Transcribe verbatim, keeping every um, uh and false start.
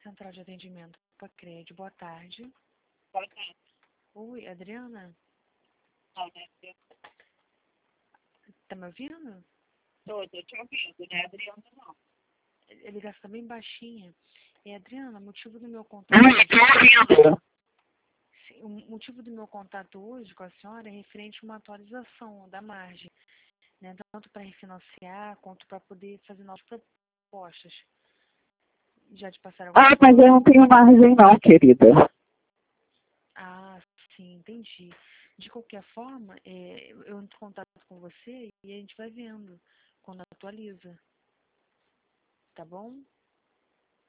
central de atendimento Pacred. Boa tarde. Boa tarde. Oi, Adriana? Não, né? Eu Tá me ouvindo? tô, tô te ouvindo, né, Adriana? Não. A ligação tá bem baixinha. É, Adriana, motivo do meu contato... Ui, tô ouvindo. Sim, o motivo do meu contato hoje com a senhora é referente a uma atualização da margem, né? Tanto para refinanciar quanto para poder fazer novas propostas. Já te passaram alguma Ah, mas eu não tenho margem não, querida. Ah, sim, entendi. De qualquer forma, é, eu entro em contato com você e a gente vai vendo quando atualiza. Tá bom?